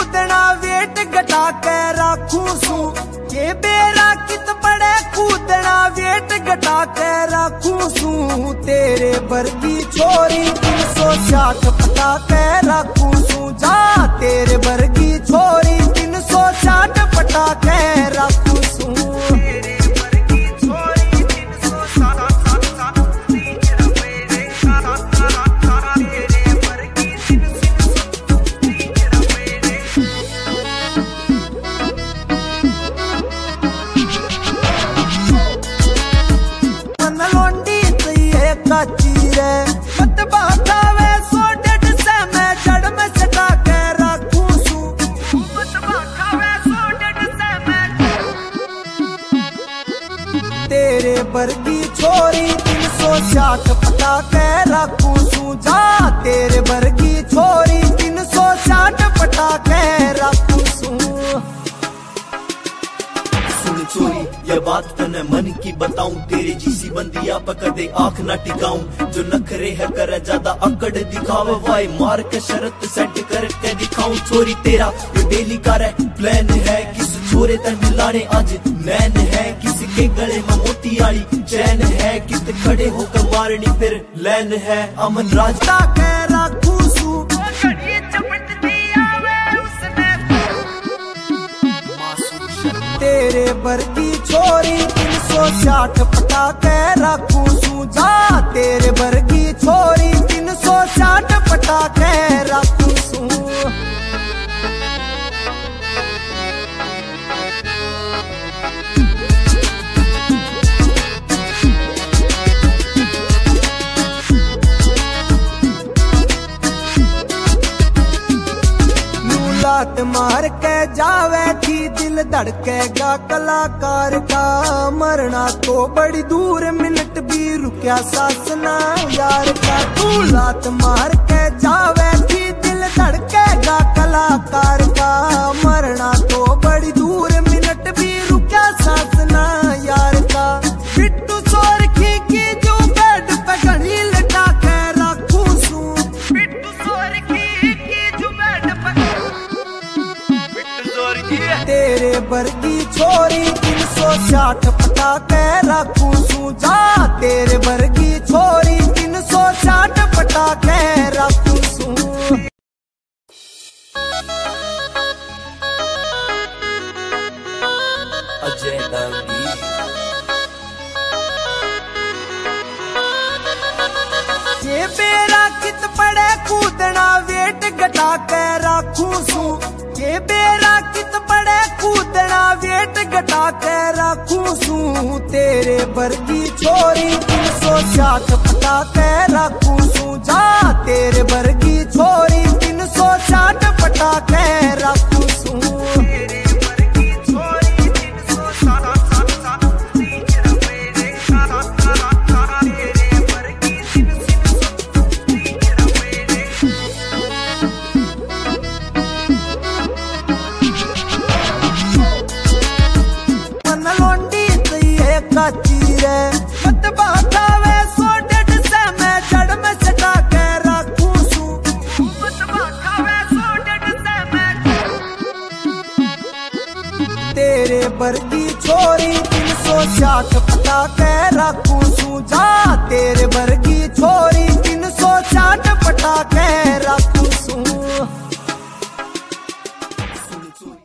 कूदना वेट घटा के राखू सू। ये बेरा कित पड़े कूदना वेट घटा के राखू सू। तेरे वर्गी छोरी 360 पटा के राखू सू। जा तेरे वर्गी छोरी 360 पटा के राखू सू। मत बातावे सो डेढ़ से मैं जड़ में सटा के राखू सू। मत बातावे सो डेढ़ से मैं तेरे वर्गी छोरी 360 पटा के राखू सू। जा तेरे वर्गी छोरी 360 पटा के राखू सू। चोरी ये बात तने मन की बताऊं, तेरे जिसी बंदिया पकड़े आंख ना टिकाऊं। जो नखरे है करे ज्यादा अकड़ दिखावे, वाई मार के शरत सेट करके दिखाऊं। छोरी तेरा ये डेली का रे प्लान है, किस छोरे तन लाने आज मैन है। किसी के गले में मोती आली चैन है, कित खड़े होकर मारनी फिर लैन है। अमन राजता के राखू सू। तेरे वर्गी छोरी 360 पटा के राखू सू। जा तेरे वर्गी छोरी 360 पटा के राखू सू। लात मार के जावे थी दिल धड़केगा कलाकार का। मरना तो बड़ी दूर मिनट भी रुकिया सासना यार का। तू लात मार के जावे थी दिल धड़केगा कलाकार का। मरना तो बड़ी दूर मिनट भी रुकिया सासना यार का। बिट्टू सोरखी की जो बेड पे घड़ी लटा के राखू सू। बिट्टू सोरखी की जो बेड पे तेरे वर्गी छोरी 360 पटा के राखू सू। जा तेरे वर्गी छोरी 360 पटा के राखू सू। अजय दांगी ये बेरा कित पड़े कूदना वेट घटा के राखू सू। ये बेरा कित पड़े कूदना वेट घटा के राखू सू। तेरे वर्गी छोरी 360 पटा के राखू सू। जा तेरे वर्गी छोरी 360 पटा के राखू सू। मत बातावे सो डेढ़ से मैं जड़ में सटा के राखू सू। मत बातावे सो डेढ़ से मैं तेरे वर्गी छोरी 360 पटा के राखू सू। जा